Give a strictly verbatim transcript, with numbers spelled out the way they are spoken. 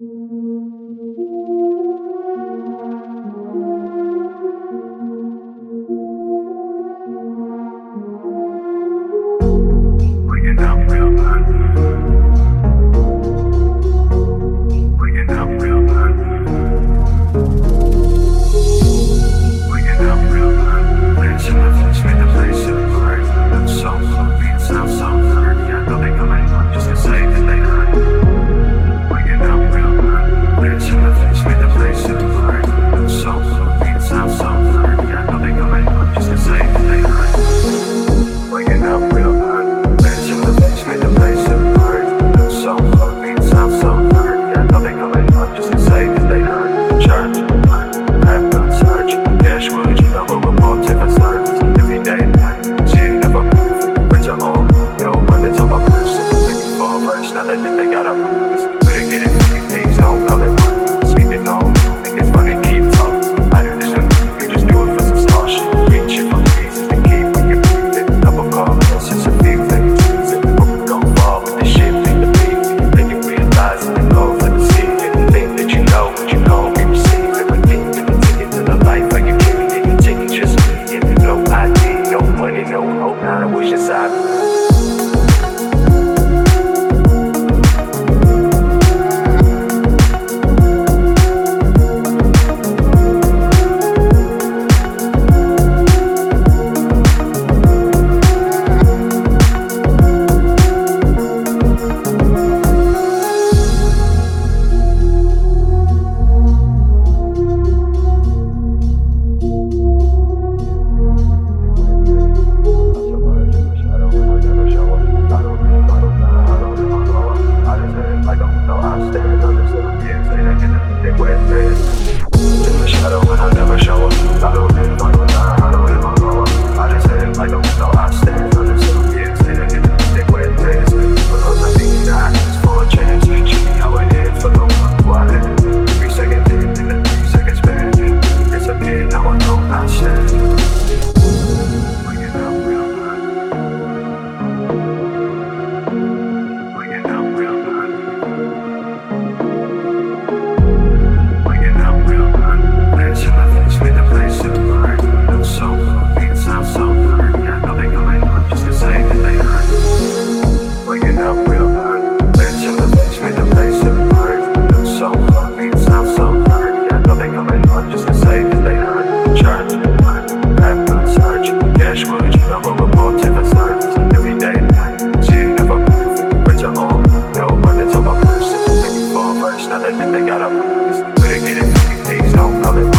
Bringing up real blood. Bringing up real blood. Bringing up real blood. Players in the flesh made the place of the word. I'm so low, being sound so hurt. Yeah, I know they coming up just to say that they hurt. Bringing up real blood. Players in the flesh made the place of the word. I'm so low, being sound so hurt. Yeah, I know they coming up just to say that they hurt. Bringing up real blood. Made the place of the word. I'm so low, being sound so hurt. Yeah, I know they coming up just to say that they hurt. Charge, rap, not search. Cash wood, you know what we're more different service. Every day and night, she ain't never moved. Rich or home, yo, when it's on my purse. Looking for a verse, now that they got a purpose. Better get it, fifty days, don't call it one. Speaking on, think it's funny, keep talking. I do this one, you just do it for some star shit. Reach it for the pieces to keep when you breathe it. Double call, it's just a big thing. Now that they got up, better get it, please don't call it.